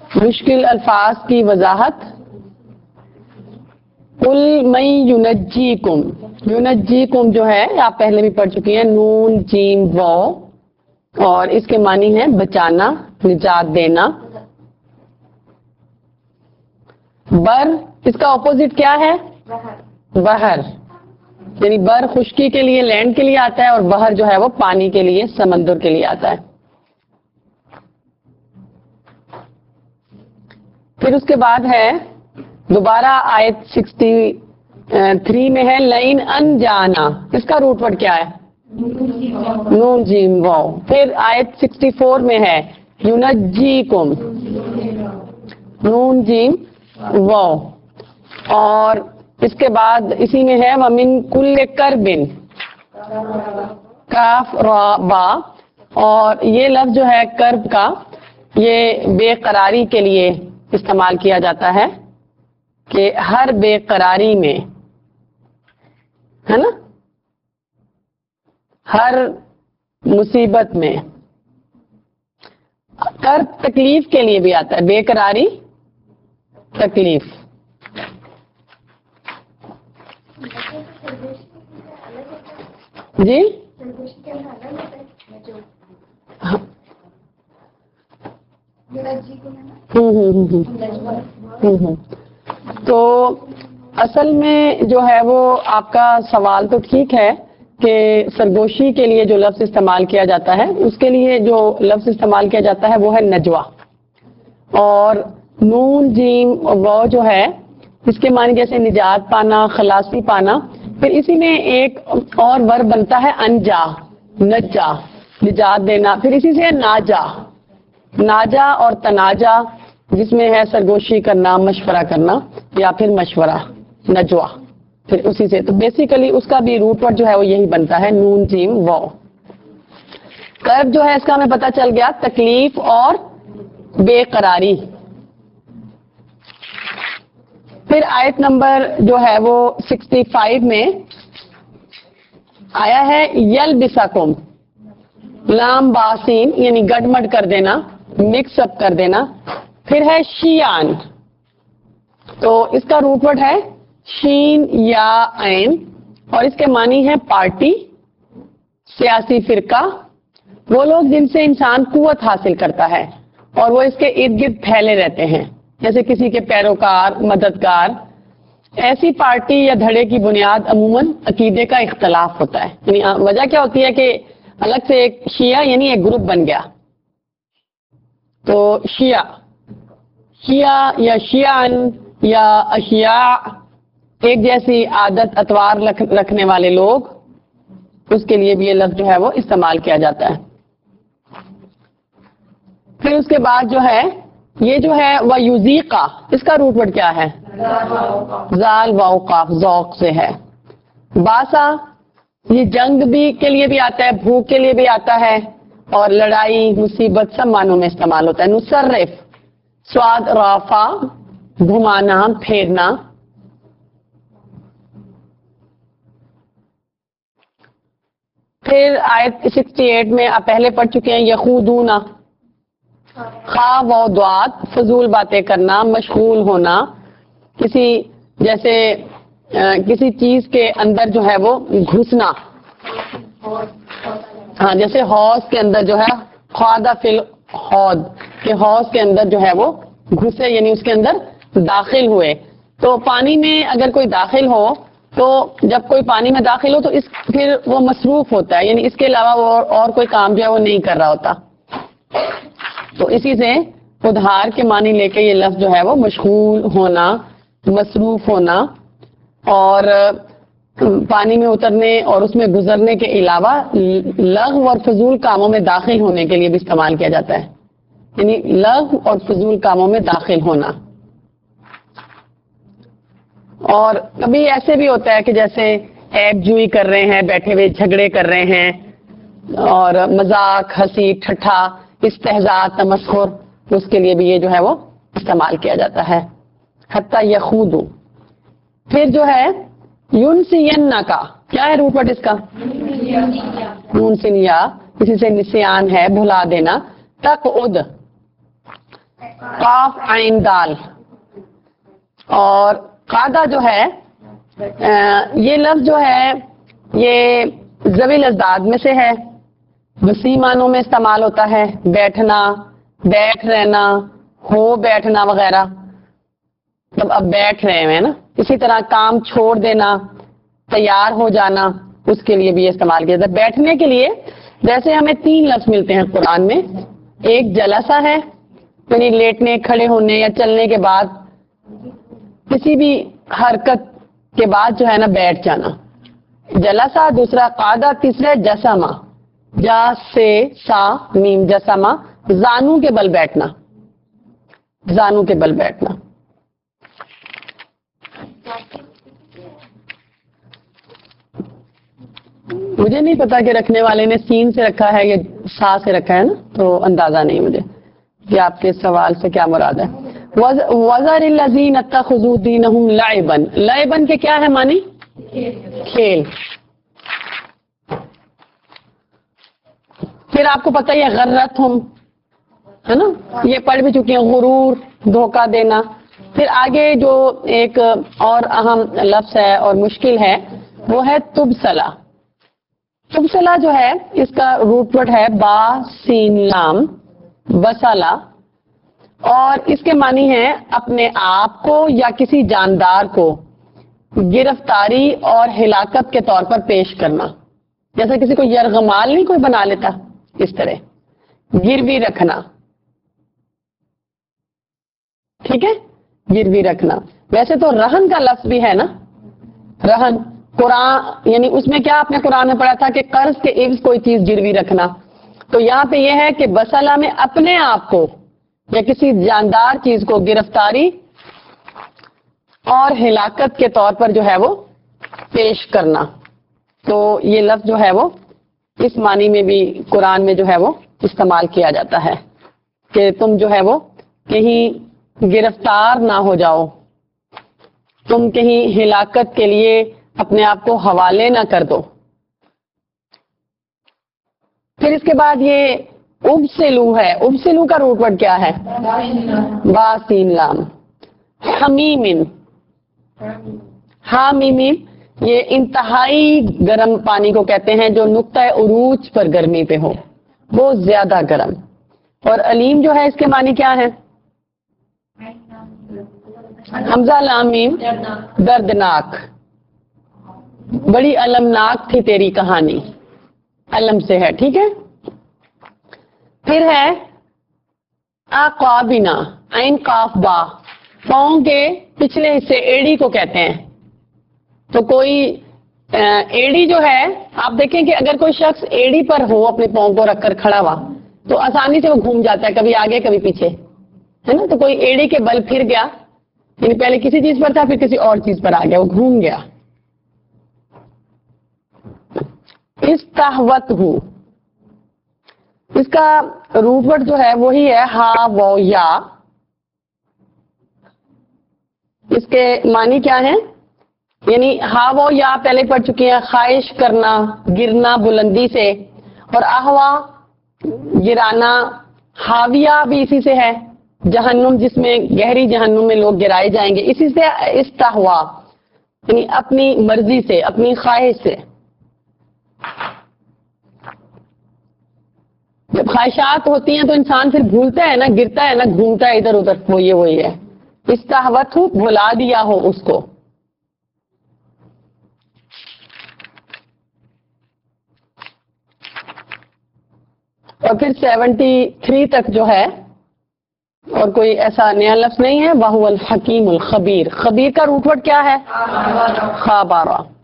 مشکل الفاظ کی وضاحت. قل من ینجیکم، ینجیکم جو ہے آپ پہلے بھی پڑھ چکی ہیں، نون جیم واو، اور اس کے معنی ہے بچانا، نجات دینا. بر اس کا اپوزٹ کیا ہے؟ بحر، یعنی بر خشکی کے لیے، لینڈ کے لیے آتا ہے، اور بحر جو ہے وہ پانی کے لیے، سمندر کے لیے آتا ہے. پھر اس کے بعد ہے دوبارہ آیت 63 میں ہے لئن ان جانا، اس کا روٹ ورڈ کیا ہے؟ نون جیم واو. پھر آیت 64 میں ہے ینجیکم، نون جیم واو. اور اس کے بعد اسی میں ہے ومن کل کربن، کاف را با. اور یہ لفظ جو ہے کرب کا، یہ بے قراری کے لیے استعمال کیا جاتا ہے، کہ ہر بے قراری میں، ہے نا، ہر مصیبت میں. کرب تکلیف کے لیے بھی آتا ہے، بے قراری تکلیف. جی تو اصل میں جو ہے وہ آپ کا سوال تو ٹھیک ہے کہ سرگوشی کے لیے جو لفظ استعمال کیا جاتا ہے، اس کے لیے جو لفظ استعمال کیا جاتا ہے وہ ہے نجوا. اور نون جیم واو جو ہے اس کے معنی جیسے نجات پانا، خلاصی پانا. پھر اسی میں ایک اور ورب بنتا ہے انجا، نجا، نجات دینا. پھر اسی سے ناجا، ناجا اور تناجا، جس میں ہے سرگوشی کرنا، مشورہ کرنا، یا پھر مشورہ، نجوا. پھر اسی سے تو بیسیکلی اس کا بھی روٹ ورڈ جو ہے وہ یہی بنتا ہے، نون جیم واو. کرب جو ہے اس کا ہمیں پتہ چل گیا، تکلیف اور بے قراری. پھر آیت نمبر جو ہے وہ 65 میں آیا ہے یلبسکم، لام باسین یعنی گڈمڈ کر دینا، مکس اپ کر دینا. پھر ہے شیان، تو اس کا روٹ ورڈ ہے شین یا عین، اور اس کے معنی ہے پارٹی، سیاسی فرقہ، وہ لوگ جن سے انسان قوت حاصل کرتا ہے اور وہ اس کے ارد گرد پھیلے رہتے ہیں، جیسے کسی کے پیروکار، مددگار. ایسی پارٹی یا دھڑے کی بنیاد عموماً عقیدے کا اختلاف ہوتا ہے. یعنی وجہ کیا ہوتی ہے کہ الگ سے ایک شیعہ یعنی ایک گروپ بن گیا، تو شیعہ یا شیعان یا اشیاء، ایک جیسی عادت اطوار رکھنے والے لوگ، اس کے لیے بھی یہ لفظ جو ہے وہ استعمال کیا جاتا ہے. پھر اس کے بعد جو ہے یہ جو ہے وَيُذِيقَ، اس کا روٹ ورڈ کیا ہے؟ زال واو قاف، ذوق سے ہے. باسا یہ جنگ بھی کے لیے بھی آتا ہے، بھوک کے لیے بھی آتا ہے، اور لڑائی، مصیبت سب معنوں میں استعمال ہوتا ہے. نصرف، سواد رافا، گھمانا، پھیرنا. پھر آیت 68 میں آپ پہلے پڑھ چکے ہیں یخودون، خواہ و دعات، فضول باتیں کرنا، مشغول ہونا، کسی جیسے کسی چیز کے اندر جو ہے وہ گھسنا. ہاں، جیسے حوض کے اندر جو ہے خوادہ فی الحوض، کہ حوض کے اندر جو ہے وہ گھسے، یعنی اس کے اندر داخل ہوئے. تو پانی میں اگر کوئی داخل ہو، تو جب کوئی پانی میں داخل ہو تو پھر وہ مصروف ہوتا ہے، یعنی اس کے علاوہ وہ اور کوئی کام جو ہے وہ نہیں کر رہا ہوتا. تو اسی سے ادھار کے معنی لے کے یہ لفظ جو ہے وہ مشغول ہونا، مصروف ہونا، اور پانی میں اترنے اور اس میں گزرنے کے علاوہ لغو اور فضول کاموں میں داخل ہونے کے لیے بھی استعمال کیا جاتا ہے، یعنی لغو اور فضول کاموں میں داخل ہونا. اور کبھی ایسے بھی ہوتا ہے کہ جیسے عیب جوئی کر رہے ہیں، بیٹھے ہوئے جھگڑے کر رہے ہیں، اور مذاق، ہنسی، ٹھٹھا، استہزاء، تمسخر، اس کے لیے بھی یہ جو ہے وہ استعمال کیا جاتا ہے. حتی یخودو. پھر جو ہے یونسینہ کا کیا ہے روٹ ورڈ اس کا؟ نون سنیا، اسی سے نسیان ہے، بھلا دینا. تقعد، قاف عین دال. اور قادہ جو ہے یہ لفظ جو ہے یہ ذوی الازداد میں سے ہے, وسیع معنوں میں استعمال ہوتا ہے, بیٹھنا, بیٹھ رہنا, ہو بیٹھنا وغیرہ. تب اب بیٹھ رہے ہیں نا. اسی طرح کام چھوڑ دینا, تیار ہو جانا, اس کے لیے بھی یہ استعمال کیا جاتا ہے. بیٹھنے کے لیے جیسے ہمیں 3 لفظ ملتے ہیں قرآن میں. ایک جلسہ ہے, یعنی لیٹنے, کھڑے ہونے یا چلنے کے بعد کسی بھی حرکت کے بعد جو ہے نا بیٹھ جانا, جلسہ. دوسرا قعدہ, تیسرا جسمہ, جا سے سا میم جسمہ, زانو کے بل بیٹھنا, زانو کے بل بیٹھنا. مجھے نہیں پتا کہ رکھنے والے نے سین سے رکھا ہے یا سا سے رکھا ہے نا, تو اندازہ نہیں مجھے کہ آپ کے سوال سے کیا مراد ہے. وَذَرِ الَّذِينَ اتَّخَذُوا دِينَهُمْ لَعِبًا. لعبًا کے کیا ہے معنی؟ کھیل. پھر آپ کو پتہ ہے غرتہم ہے نا, یہ پڑھ بھی چکی ہیں, غرور, دھوکہ دینا. پھر آگے جو ایک اور اہم لفظ ہے اور مشکل ہے وہ ہے تبصلہ. تبصلہ جو ہے اس کا روٹ ورڈ ہے با سین لام بسالہ, اور اس کے معنی ہے اپنے آپ کو یا کسی جاندار کو گرفتاری اور ہلاکت کے طور پر پیش کرنا. جیسا کسی کو یرغمال نہیں کوئی بنا لیتا, اس طرح گروی رکھنا. ٹھیک ہے, گروی رکھنا. ویسے تو رہن کا لفظ بھی ہے نا, رہن. قرآن یعنی اس میں کیا آپ نے قرآن میں پڑھا تھا کہ قرض کے عوض کوئی چیز گروی رکھنا. تو یہاں پہ یہ ہے کہ بسالہ میں اپنے آپ کو یا کسی جاندار چیز کو گرفتاری اور ہلاکت کے طور پر جو ہے وہ پیش کرنا. تو یہ لفظ جو ہے وہ اس معنی میں بھی قرآن میں جو ہے وہ استعمال کیا جاتا ہے کہ تم جو ہے وہ کہیں گرفتار نہ ہو جاؤ, تم کہیں ہلاکت کے لیے اپنے آپ کو حوالے نہ کر دو. پھر اس کے بعد یہ ابسلو ہے. ابسلو کا روٹ ورڈ کیا ہے؟ باسین لام. حمیمن, حامیمین یہ انتہائی گرم پانی کو کہتے ہیں جو نقطہ عروج پر گرمی پہ ہو, بہت زیادہ گرم. اور علیم جو ہے اس کے معنی کیا ہے؟ حمزہ لام میم دردناک. بڑی المناک تھی تیری کہانی, علم سے ہے. ٹھیک ہے. پھر ہے اقابنا, عین قاف با, پاؤں کے پچھلے حصے ایڑی کو کہتے ہیں. تو کوئی ایڑی جو ہے آپ دیکھیں کہ اگر کوئی شخص ایڑی پر ہو اپنے پاؤں کو رکھ کر کھڑا ہوا تو آسانی سے وہ گھوم جاتا ہے, کبھی آگے کبھی پیچھے, ہے نا. تو کوئی ایڑی کے بل پھر گیا, یعنی پہلے کسی چیز پر تھا پھر کسی اور چیز پر آ گیا, وہ گھوم گیا. استحوت ہو, اس کا روٹ ورڈ جو ہے وہی ہے ہا و یا. اس کے معنی کیا ہے؟ یعنی ہا و یا پہلے پڑھ چکی ہیں, خواہش کرنا, گرنا بلندی سے, اور احوا گرانا. حاویہ بھی اسی سے ہے, جہنم جس میں گہری جہنم میں لوگ گرائے جائیں گے, اسی سے استحوا یعنی اپنی مرضی سے, اپنی خواہش سے. جب خواہشات ہوتی ہیں تو انسان پھر بھولتا ہے نا, گرتا ہے نا, گھومتا ہے ادھر ادھر, وہی ہے. استحوت ہو, بھلا دیا ہو اس کو. اور پھر 73 تک جو ہے اور کوئی ایسا نیا لفظ نہیں ہے. وَهُوَ الْحَكِيمُ الْخَبِيرُ. خبیر کا روٹ ورڈ کیا ہے؟ خبارہ.